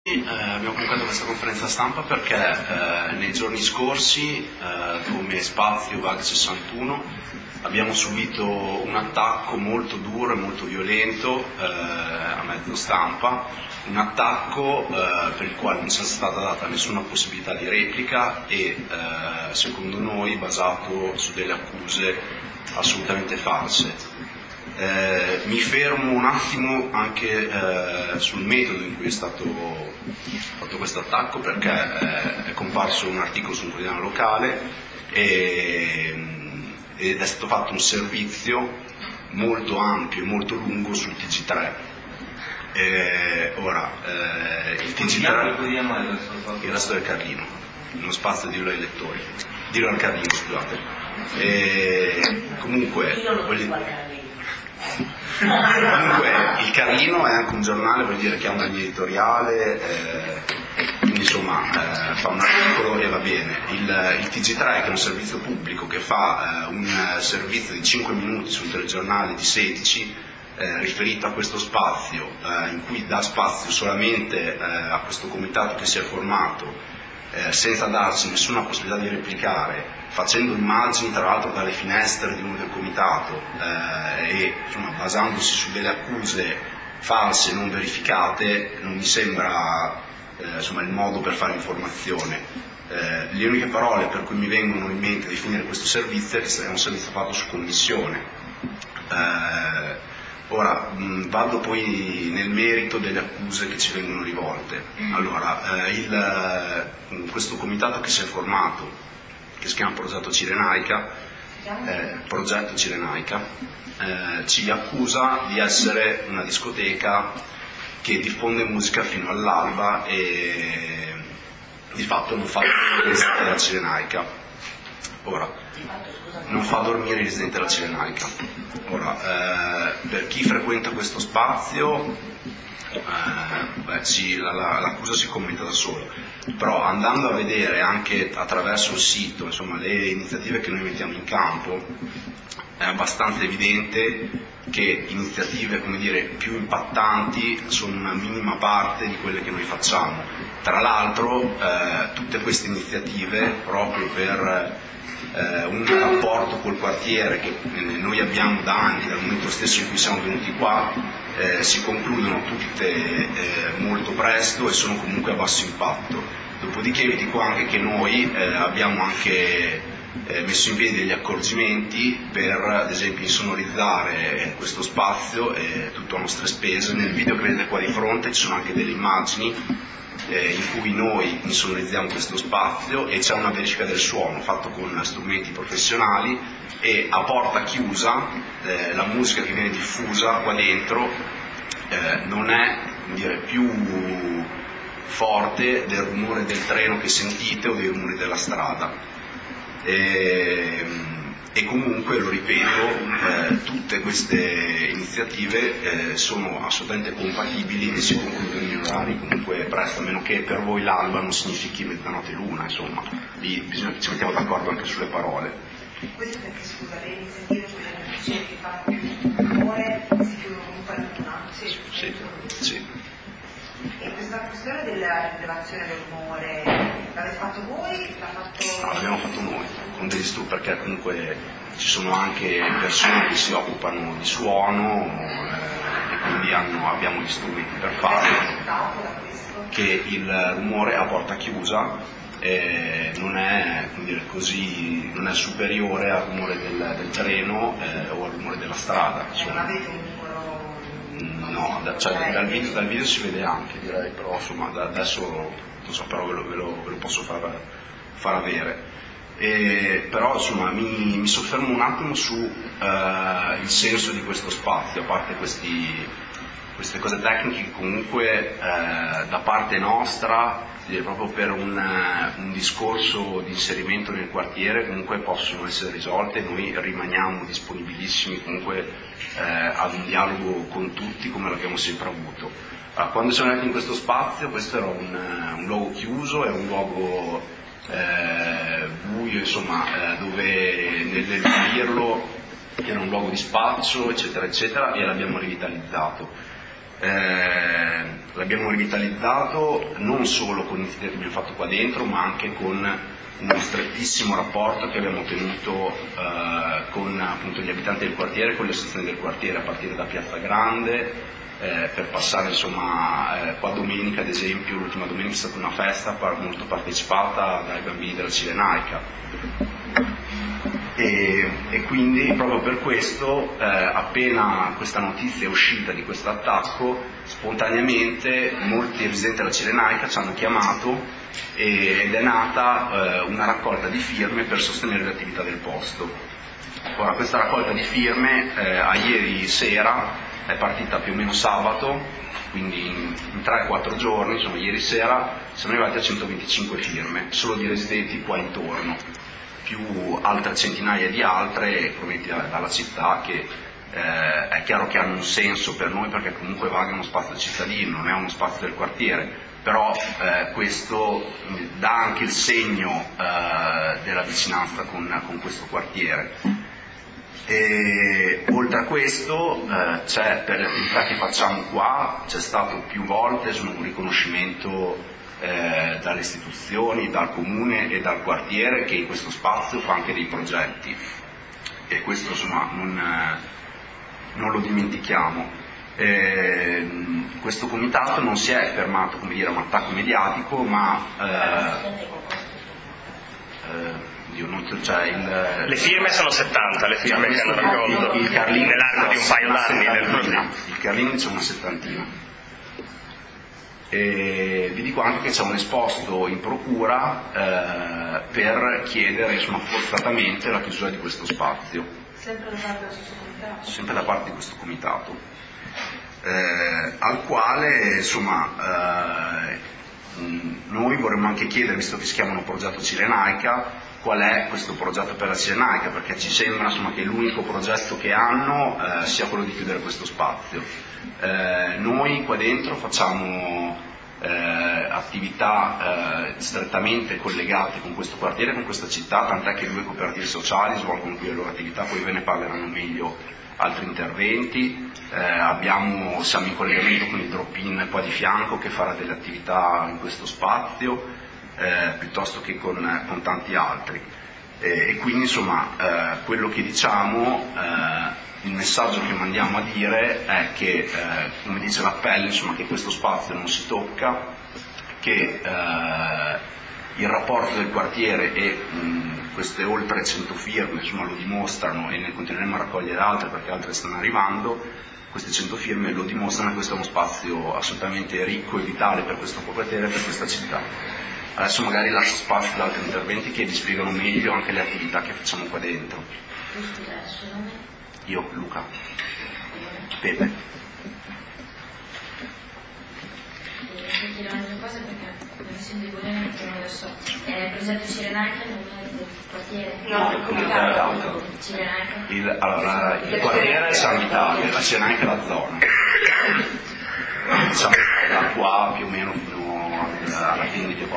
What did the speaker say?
Abbiamo convocato questa conferenza stampa perché nei giorni scorsi, come Spazio VAG 61, abbiamo subito un attacco molto duro e molto violento a mezzo stampa, un attacco per il quale non ci è stata data nessuna possibilità di replica e secondo noi basato su delle accuse assolutamente false. Mi fermo un attimo anche sul metodo in cui è stato fatto questo attacco, perché è comparso un articolo su un quotidiano locale ed è stato fatto un servizio molto ampio e molto lungo sul TG3. Il TG3, il Resto del Carlino, uno spazio di lettori, dirlo al Carlino, scusate. Comunque il Carlino è anche un giornale, vuol dire che ha una linea editoriale, quindi insomma fa un articolo e va bene. Il TG3, che è un servizio pubblico che fa un servizio di 5 minuti sul telegiornale di 16 riferito a questo spazio, in cui dà spazio solamente a questo comitato che si è formato, senza darsi nessuna possibilità di replicare, facendo immagini tra l'altro dalle finestre di uno del comitato e insomma basandosi su delle accuse false non verificate, non mi sembra il modo per fare informazione. Le uniche parole per cui mi vengono in mente a definire questo servizio è che è un servizio fatto su commissione. Ora vado poi nel merito delle accuse che ci vengono rivolte. Allora, questo comitato che si è formato, che si chiama Progetto Cirenaica, ci accusa di essere una discoteca che diffonde musica fino all'alba e di fatto non fa dormire la Cirenaica. Ora, non fa dormire i residenti della Cirenaica. Ora, per chi frequenta questo spazio, l'accusa si commenta da solo, però andando a vedere anche attraverso il sito, insomma, le iniziative che noi mettiamo in campo, è abbastanza evidente che iniziative, come dire, più impattanti sono una minima parte di quelle che noi facciamo. Tra l'altro, tutte queste iniziative, proprio per un rapporto col quartiere che noi abbiamo da anni, dal momento stesso in cui siamo venuti qua, si concludono tutte molto presto e sono comunque a basso impatto. Dopodiché vi dico anche che noi abbiamo anche messo in piedi degli accorgimenti per, ad esempio, insonorizzare questo spazio tutto a nostre spese. Nel video che vedete qua di fronte ci sono anche delle immagini in cui noi insonorizziamo questo spazio e c'è una verifica del suono fatto con strumenti professionali e a porta chiusa la musica che viene diffusa qua dentro non è, come dire, più forte del rumore del treno che sentite o dei rumori della strada. E comunque, lo ripeto, tutte queste iniziative sono assolutamente compatibili e si concludono in orari comunque presto, a meno che per voi l'alba non significhi mezzanotte l'una, insomma, lì bisogna che ci mettiamo d'accordo anche sulle parole. Questo perché, scusa, le iniziative che fanno più rumore si chiudono comunque all'una? Sì. E questa questione della rilevazione del rumore l'avete fatto voi? L'abbiamo fatto noi, con degli perché comunque ci sono anche persone che si occupano di suono e quindi abbiamo gli strumenti per fare, che il rumore a porta chiusa non è, come dire, così, non è superiore al rumore del treno o al rumore della strada. Non avete un numero? No, dal video si vede anche, direi, però insomma adesso non so, però ve lo posso far avere. Però insomma mi soffermo un attimo su il senso di questo spazio, a parte queste cose tecniche che comunque da parte nostra, proprio per un discorso di inserimento nel quartiere, comunque possono essere risolte. Noi rimaniamo disponibilissimi comunque ad un dialogo con tutti, come l'abbiamo sempre avuto. Quando siamo andati in questo spazio, questo era un luogo chiuso, è un luogo buio, insomma, dove nel dirlo era un luogo di spaccio, eccetera, eccetera, e l'abbiamo rivitalizzato. L'abbiamo rivitalizzato non solo con iniziative che abbiamo fatto qua dentro, ma anche con uno strettissimo rapporto che abbiamo tenuto con appunto gli abitanti del quartiere, con le associazioni del quartiere, a partire da Piazza Grande, per passare insomma qua domenica, ad esempio, l'ultima domenica è stata una festa molto partecipata dai bambini della Cirenaica. E quindi proprio per questo, appena questa notizia è uscita di questo attacco, spontaneamente molti residenti della Cirenaica ci hanno chiamato ed è nata una raccolta di firme per sostenere l'attività del posto. Ora, questa raccolta di firme a ieri sera è partita più o meno sabato, quindi in 3-4 giorni, insomma ieri sera siamo arrivati a 125 firme, solo di residenti qua intorno, più altre centinaia di altre provenienti dalla città che è chiaro che hanno un senso per noi perché comunque Vaga è uno spazio cittadino, non è uno spazio del quartiere, però questo dà anche il segno della vicinanza con questo quartiere. E oltre a questo c'è, per le attività che facciamo qua, c'è stato più volte un riconoscimento dalle istituzioni, dal comune e dal quartiere che in questo spazio fa anche dei progetti, e questo insomma non lo dimentichiamo. Questo comitato non si è fermato, come dire, a un attacco mediatico, ma le firme sono 70, le firme che hanno raccolto nell'arco di un paio d'anni. Il Carlini c'è una settantina. E vi dico anche che c'è un esposto in procura per chiedere insomma, forzatamente la chiusura di questo spazio. Sempre da parte dello stesso comitato? Sempre da parte di questo comitato, al quale insomma noi vorremmo anche chiedere, visto che si chiamano progetto Cirenaica, qual è questo progetto per la Cirenaica, perché ci sembra insomma, che l'unico progetto che hanno sia quello di chiudere questo spazio. Noi qua dentro facciamo attività strettamente collegate con questo quartiere, con questa città, tant'è che 2 cooperative sociali svolgono qui le loro attività, poi ve ne parleranno meglio altri interventi. Siamo in collegamento con il drop-in qua di fianco che farà delle attività in questo spazio, piuttosto che con tanti altri. E quindi insomma quello che diciamo, il messaggio che mandiamo a dire è che, come dice l'appello, insomma, che questo spazio non si tocca, che il rapporto del quartiere e queste oltre 100 firme insomma, lo dimostrano, e ne continueremo a raccogliere altre perché altre stanno arrivando. Queste 100 firme lo dimostrano che questo è uno spazio assolutamente ricco e vitale per questo quartiere e per questa città. Adesso magari lascio spazio ad altri interventi che vi spiegano meglio anche le attività che facciamo qua dentro. Io, Luca. Pepe. Chiedo un'altra cosa perché non essendo di Bologna adesso il progetto Cirenaica non è del quartiere? No, il comitato. Cirenaica? Allora, il quartiere è San Vitale, la Cirenaica è la zona. Diciamo da qua più o meno fino alla fine di